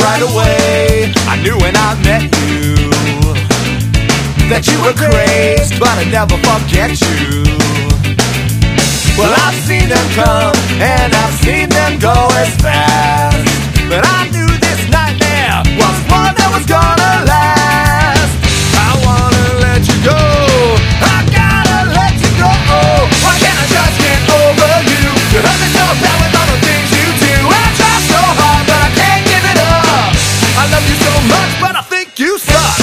right away. I knew when I met you that you were crazed, but I'd never forget you. Well, I've seen them come and I've seen them go as fast, but I knew this nightmare was one that was gonna last. I wanna let you go, I gotta let you go. Why can't I just get over you? You hurt me so bad with all the things you do, and I try so hard but I can't give it up. I love you so much but I think you suck.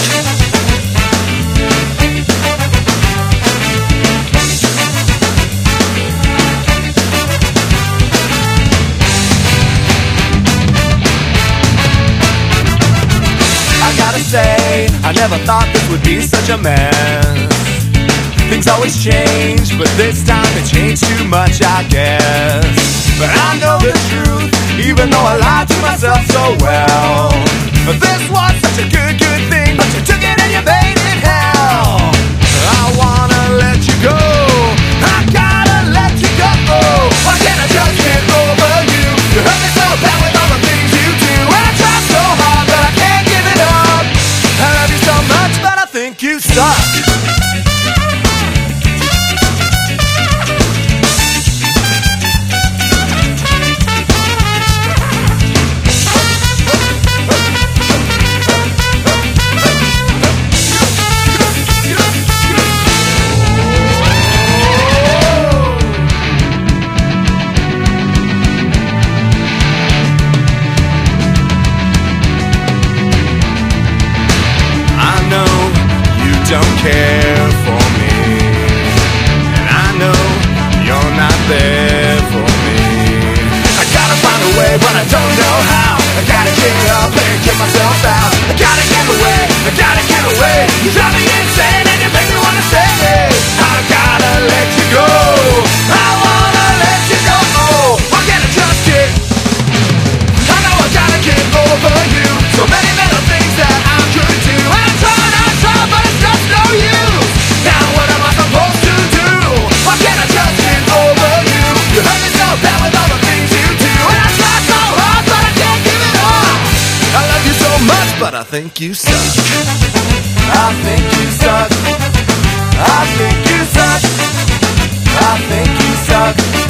I never thought this would be such a mess. Things always change, but this time they changed too much, I guess. But I know the truth, even though I lied to myself so well. But this was such a good thing, but you took it and you made it hell. I wanna let you go, I gotta let you go. Why can't I just get over you? You hurt me so bad with all the things you do, and I try so hard but I can't give it up. I love you so much, but I think you suck. Don't care for me, and I know you're not there for me. I gotta find a way, but I don't know how. I gotta get up and get myself out. I gotta get away, I gotta get away. You drive me insane and you make me wanna say, I gotta let you go, I wanna let you go. Why can't I just get, I know I gotta get over you. So many little things that I could do, and I try, but it's just no use. Now what am I supposed to do? Why can't I just get over you? You hurt me so bad with all the things you do, and I try so hard but I can't give it up. I love you so much but I think you suck. I think you suck. I think you suck. I think you suck.